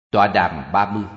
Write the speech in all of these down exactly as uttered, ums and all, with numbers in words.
Tọa đàm ba mươi.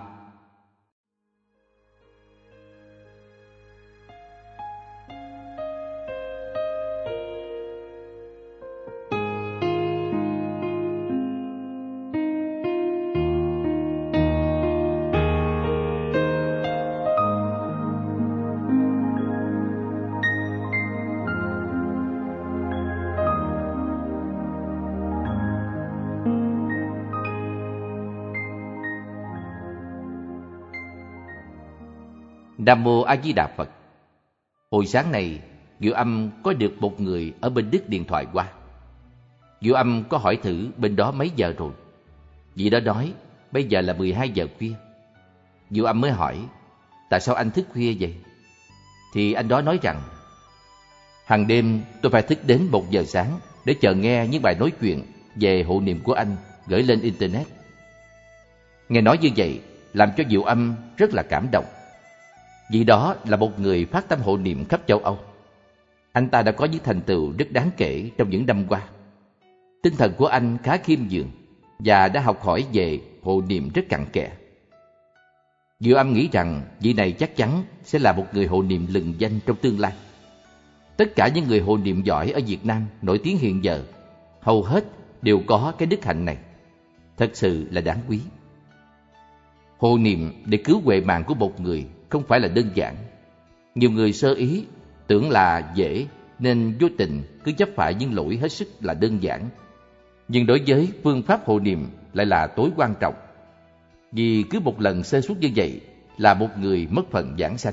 Nam Mô A Di Đà Phật. Hồi sáng này, Diệu Âm có được một người ở bên Đức điện thoại qua. Diệu Âm có hỏi thử bên đó mấy giờ rồi. Vị đó nói bây giờ là mười hai giờ khuya. Diệu Âm mới hỏi tại sao anh thức khuya vậy? Thì anh đó nói rằng hàng đêm tôi phải thức đến một giờ sáng để chờ nghe những bài nói chuyện về hộ niệm của anh gửi lên Internet. Nghe nói như vậy làm cho Diệu Âm rất là cảm động. Vì đó là một người phát tâm hộ niệm khắp châu Âu. Anh ta đã có những thành tựu rất đáng kể trong những năm qua. Tinh thần của anh khá khiêm nhường và đã học hỏi về hộ niệm rất cặn kẽ. Diệu Âm nghĩ rằng vị này chắc chắn sẽ là một người hộ niệm lừng danh trong tương lai. Tất cả những người hộ niệm giỏi ở Việt Nam nổi tiếng hiện giờ, hầu hết đều có cái đức hạnh này. Thật sự là đáng quý. Hộ niệm để cứu huệ mạng của một người không phải là đơn giản. Nhiều người sơ ý tưởng là dễ nên vô tình cứ chấp phải những lỗi hết sức là đơn giản. Nhưng đối với phương pháp hộ niệm lại là tối quan trọng. Vì cứ một lần sơ suất như vậy là một người mất phần vãng sanh.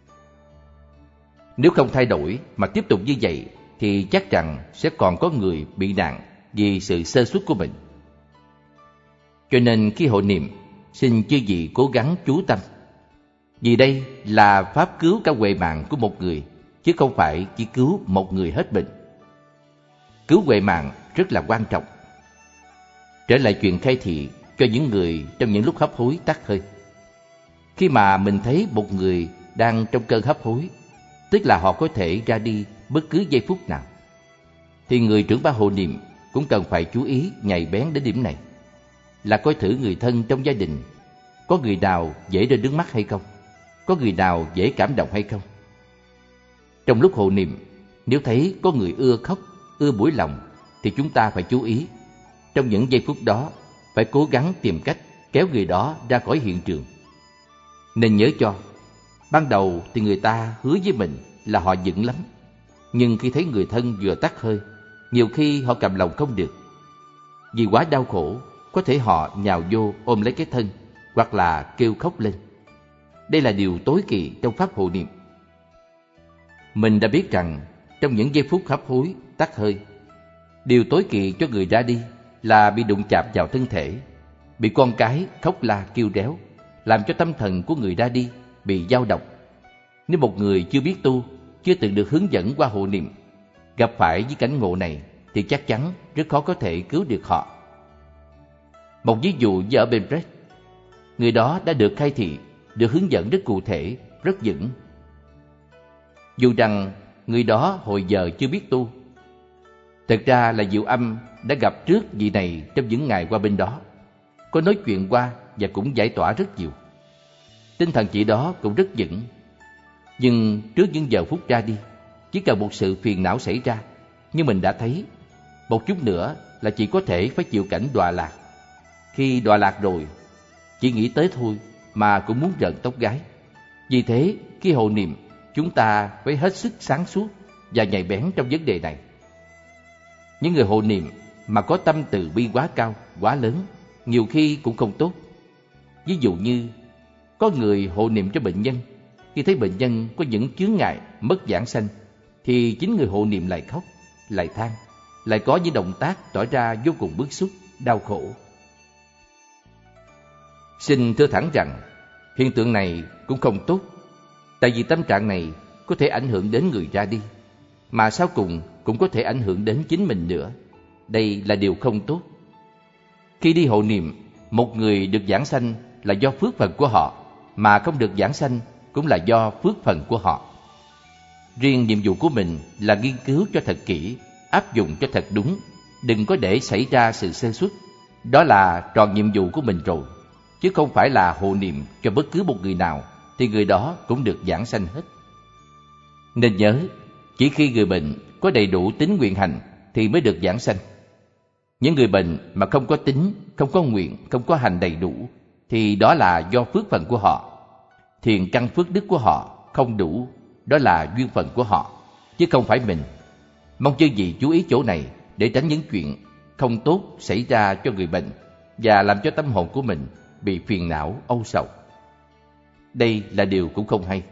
Nếu không thay đổi mà tiếp tục như vậy thì chắc rằng sẽ còn có người bị nạn vì sự sơ suất của mình. Cho nên khi hộ niệm, xin chư vị cố gắng chú tâm. Vì đây là pháp cứu cả huệ mạng của một người, chứ không phải chỉ cứu một người hết bệnh. Cứu huệ mạng rất là quan trọng. Trở lại chuyện khai thị cho những người trong những lúc hấp hối tắt hơi. Khi mà mình thấy một người đang trong cơn hấp hối, tức là họ có thể ra đi bất cứ giây phút nào, thì người trưởng ban hộ niệm cũng cần phải chú ý nhạy bén đến điểm này, là coi thử người thân trong gia đình có người nào dễ rơi nước mắt hay không, có người nào dễ cảm động hay không. Trong lúc hộ niệm, nếu thấy có người ưa khóc, ưa buổi lòng, thì chúng ta phải chú ý. Trong những giây phút đó, phải cố gắng tìm cách kéo người đó ra khỏi hiện trường. Nên nhớ cho, ban đầu thì người ta hứa với mình là họ vững lắm, nhưng khi thấy người thân vừa tắt hơi, nhiều khi họ cầm lòng không được. Vì quá đau khổ, có thể họ nhào vô ôm lấy cái thân, hoặc là kêu khóc lên. Đây là điều tối kỵ trong pháp hộ niệm. Mình đã biết rằng trong những giây phút hấp hối, tắt hơi, điều tối kỵ cho người ra đi là bị đụng chạm vào thân thể, bị con cái khóc la kêu réo, làm cho tâm thần của người ra đi bị dao động. Nếu một người chưa biết tu, chưa từng được hướng dẫn qua hộ niệm, gặp phải với cảnh ngộ này thì chắc chắn rất khó có thể cứu được họ. Một ví dụ như ở bên Brest, người đó đã được khai thị, được hướng dẫn rất cụ thể, rất vững. Dù rằng người đó hồi giờ chưa biết tu, thật ra là Diệu Âm đã gặp trước vị này trong những ngày qua bên đó, có nói chuyện qua và cũng giải tỏa rất nhiều. Tinh thần chị đó cũng rất vững. Nhưng trước những giờ phút ra đi, chỉ cần một sự phiền não xảy ra, như mình đã thấy, một chút nữa là chị có thể phải chịu cảnh đọa lạc. Khi đọa lạc rồi, chỉ nghĩ tới thôi mà cũng muốn rợn tóc gáy. Vì thế, khi hộ niệm, chúng ta phải hết sức sáng suốt và nhạy bén trong vấn đề này. Những người hộ niệm mà có tâm từ bi quá cao, quá lớn, nhiều khi cũng không tốt. Ví dụ như, có người hộ niệm cho bệnh nhân, khi thấy bệnh nhân có những chướng ngại mất vãng sanh, thì chính người hộ niệm lại khóc, lại than, lại có những động tác tỏ ra vô cùng bức xúc, đau khổ. Xin thưa thẳng rằng, hiện tượng này cũng không tốt, tại vì tâm trạng này có thể ảnh hưởng đến người ra đi, mà sau cùng cũng có thể ảnh hưởng đến chính mình nữa. Đây là điều không tốt. Khi đi hộ niệm, một người được vãng sanh là do phước phần của họ, mà không được vãng sanh cũng là do phước phần của họ. Riêng nhiệm vụ của mình là nghiên cứu cho thật kỹ, áp dụng cho thật đúng, đừng có để xảy ra sự sơ suất. Đó là tròn nhiệm vụ của mình rồi. chứ không phải là hộ niệm cho bất cứ một người nào thì người đó cũng được giảng sanh hết. Nên nhớ, chỉ khi người bệnh có đầy đủ tín nguyện hành thì mới được giảng sanh. Những người bệnh mà không có tín, không có nguyện, không có hành đầy đủ thì đó là do phước phần của họ. Thiền căn phước đức của họ không đủ, đó là duyên phận của họ, chứ không phải mình. Mong chư vị chú ý chỗ này để tránh những chuyện không tốt xảy ra cho người bệnh và làm cho tâm hồn của mình bị phiền não, âu sầu. Đây là điều cũng không hay.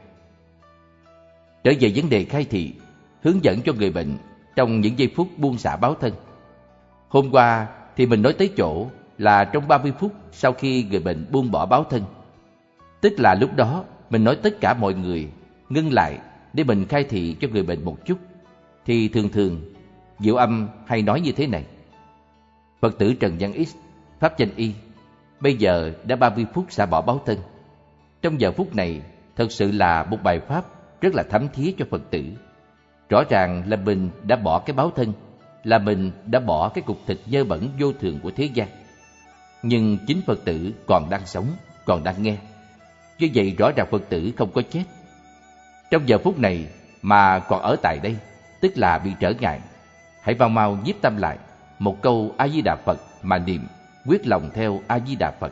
Trở về vấn đề khai thị, hướng dẫn cho người bệnh trong những giây phút buông xả báo thân. Hôm qua thì mình nói tới chỗ là trong ba mươi phút sau khi người bệnh buông bỏ báo thân. Tức là lúc đó mình nói tất cả mọi người ngưng lại để mình khai thị cho người bệnh một chút. Thì thường thường Diệu Âm hay nói như thế này: Phật tử Trần Văn X, Pháp Danh Y, bây giờ đã ba mươi phút xả bỏ báo thân. Trong giờ phút này thật sự là một bài pháp rất là thấm thía cho Phật tử. Rõ ràng là mình đã bỏ cái báo thân, là mình đã bỏ cái cục thịt dơ bẩn vô thường của thế gian. Nhưng chính Phật tử còn đang sống, còn đang nghe. Như vậy rõ ràng Phật tử không có chết. Trong giờ phút này mà còn ở tại đây, tức là bị trở ngại. Hãy mau mau nhiếp tâm lại một câu A-di-đà Phật mà niệm, quyết lòng theo A-di-đà Phật.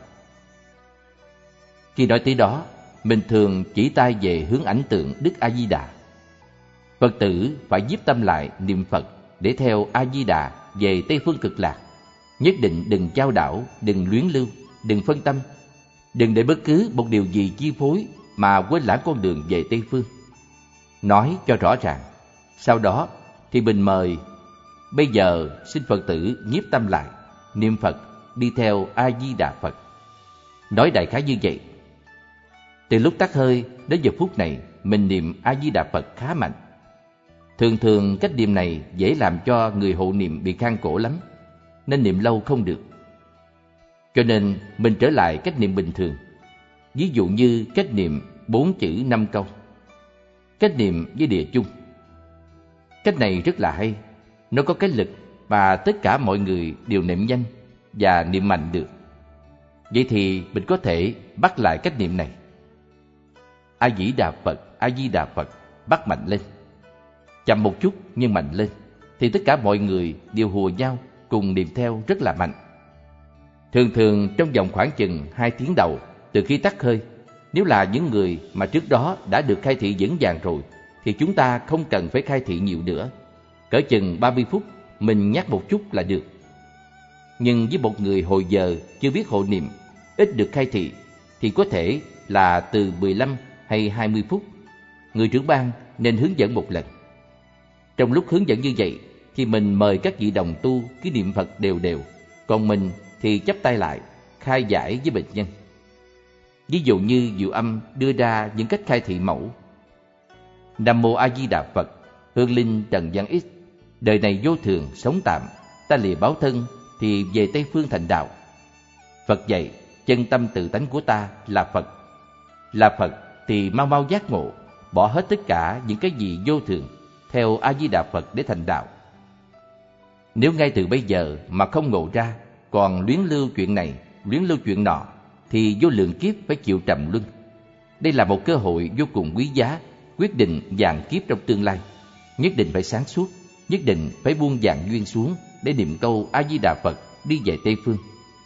Khi nói tới đó, mình thường chỉ tay về hướng ảnh tượng Đức A-di-đà. Phật tử phải nhiếp tâm lại niệm Phật để theo A-di-đà về Tây Phương Cực Lạc. Nhất định đừng chao đảo, đừng luyến lưu, đừng phân tâm, đừng để bất cứ một điều gì chi phối mà quên lãng con đường về Tây Phương. Nói cho rõ ràng. Sau đó thì mình mời: bây giờ xin Phật tử nhiếp tâm lại, niệm Phật, đi theo A-di-đà Phật. Nói đại khái như vậy. Từ lúc tắt hơi đến giờ phút này, mình niệm A-di-đà Phật khá mạnh. Thường thường cách niệm này dễ làm cho người hộ niệm bị khang cổ lắm, nên niệm lâu không được. Cho nên mình trở lại cách niệm bình thường. Ví dụ như cách niệm bốn chữ năm câu, cách niệm với địa chung. Cách này rất là hay, nó có cái lực mà tất cả mọi người đều niệm nhanh và niệm mạnh được. Vậy thì mình có thể bắt lại cách niệm này: A-di-đà Phật, A-di-đà Phật, bắt mạnh lên. Chậm một chút nhưng mạnh lên, thì tất cả mọi người đều hùa nhau cùng niệm theo rất là mạnh. Thường thường trong vòng khoảng chừng hai tiếng đầu từ khi tắt hơi, nếu là những người mà trước đó đã được khai thị vững vàng rồi, thì chúng ta không cần phải khai thị nhiều nữa. Cỡ chừng ba mươi phút mình nhắc một chút là được. Nhưng với một người hồi giờ chưa biết hộ niệm, ít được khai thị, thì có thể là từ mười lăm hay hai mươi phút. Người trưởng ban nên hướng dẫn một lần. Trong lúc hướng dẫn như vậy thì mình mời các vị đồng tu cứ niệm Phật đều đều, còn mình thì chắp tay lại khai giải với bệnh nhân. Ví dụ như Diệu Âm đưa ra những cách khai thị mẫu: Nam mô A Di Đà Phật, hương linh Trần Văn X, đời này vô thường sống tạm, ta lìa báo thân thì về Tây Phương thành đạo. Phật dạy chân tâm tự tánh của ta là Phật, là Phật thì mau mau giác ngộ, bỏ hết tất cả những cái gì vô thường, theo A Di Đà Phật để thành đạo. Nếu ngay từ bây giờ mà không ngộ ra, còn luyến lưu chuyện này, luyến lưu chuyện nọ, thì vô lượng kiếp phải chịu trầm luân. Đây là một cơ hội vô cùng quý giá, quyết định vạn kiếp trong tương lai. Nhất định phải sáng suốt, nhất định phải buông vạn duyên xuống để niệm câu A Di Đà Phật đi về Tây Phương.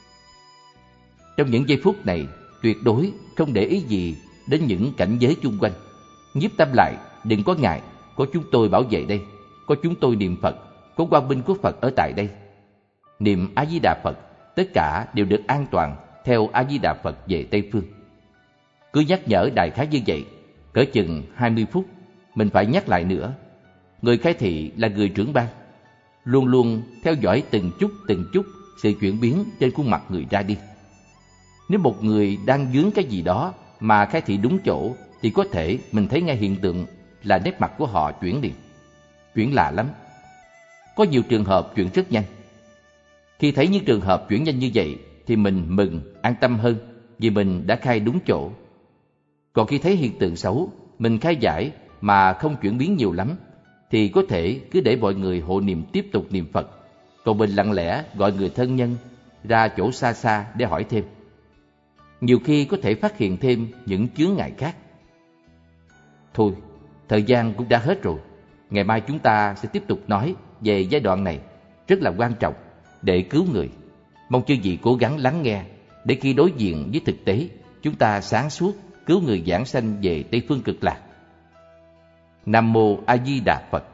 Trong những giây phút này, tuyệt đối không để ý gì đến những cảnh giới chung quanh. Nhiếp tâm lại, đừng có ngại, có chúng tôi bảo vệ đây, có chúng tôi niệm Phật, có quang binh của Phật ở tại đây. Niệm A Di Đà Phật, tất cả đều được an toàn theo A Di Đà Phật về Tây Phương. Cứ nhắc nhở đại khái như vậy, cỡ chừng hai mươi phút, mình phải nhắc lại nữa. Người khai thị là người trưởng ban, luôn luôn theo dõi từng chút từng chút sự chuyển biến trên khuôn mặt người ra đi. Nếu một người đang vướng cái gì đó mà khai thị đúng chỗ, thì có thể mình thấy ngay hiện tượng là nét mặt của họ chuyển liền. Chuyển lạ lắm. Có nhiều trường hợp chuyển rất nhanh. Khi thấy những trường hợp chuyển nhanh như vậy thì mình mừng, an tâm hơn, vì mình đã khai đúng chỗ. Còn khi thấy hiện tượng xấu, mình khai giải mà không chuyển biến nhiều lắm, thì có thể cứ để mọi người hộ niệm tiếp tục niệm Phật, còn mình lặng lẽ gọi người thân nhân ra chỗ xa xa để hỏi thêm. nhiều khi có thể phát hiện thêm những chướng ngại khác. Thôi, thời gian cũng đã hết rồi. Ngày mai chúng ta sẽ tiếp tục nói về giai đoạn này rất là quan trọng để cứu người. Mong chư vị cố gắng lắng nghe để khi đối diện với thực tế, chúng ta sáng suốt cứu người vãng sanh về Tây phương Cực Lạc. Nam mô A Di Đà Phật.